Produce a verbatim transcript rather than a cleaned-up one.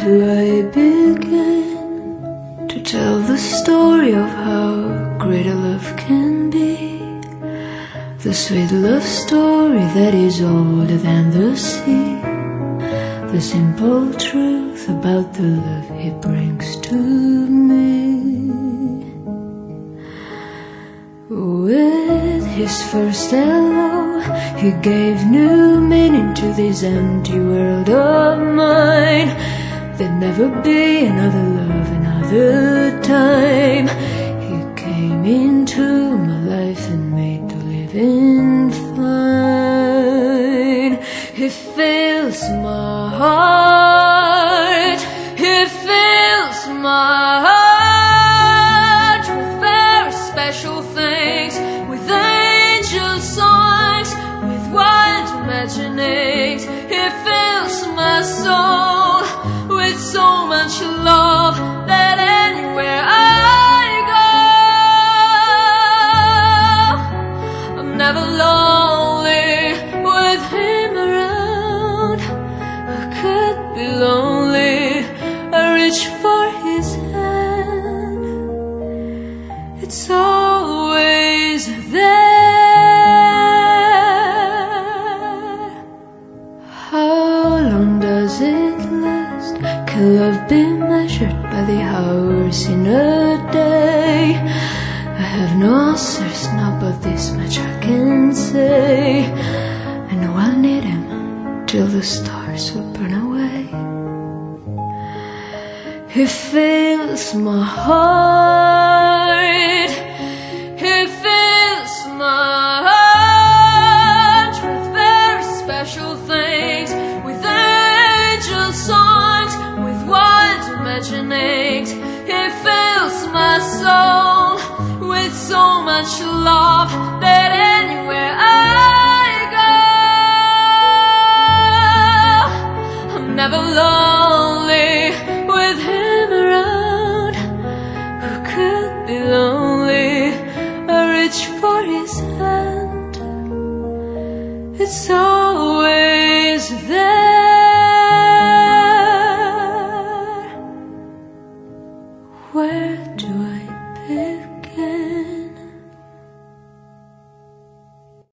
do I begin to tell the story of how great a love can be? The sweet love story that is older than the sea, the simple truth about the love he brings to me. With his first hello, he gave new meaning to this empty world of mine. There'd never be another love, another time. He came into my life and made the living fine. He fills my heart, he fills my heart with very special things, with angel songs, with wild imaginings. He fills my soul with so much love that anywhere I go, I'm never lonely with him around. I could be lonely, I reach for his hand, it's always there. How long does it last? Can love be measured by the hours in a day? I have no answers now, but this much I can say: I know I'll need him till the stars will burn away. He fills my heart, he fills my heart with very special things, with angel songs, with wild imaginings. He fills my soul with so much love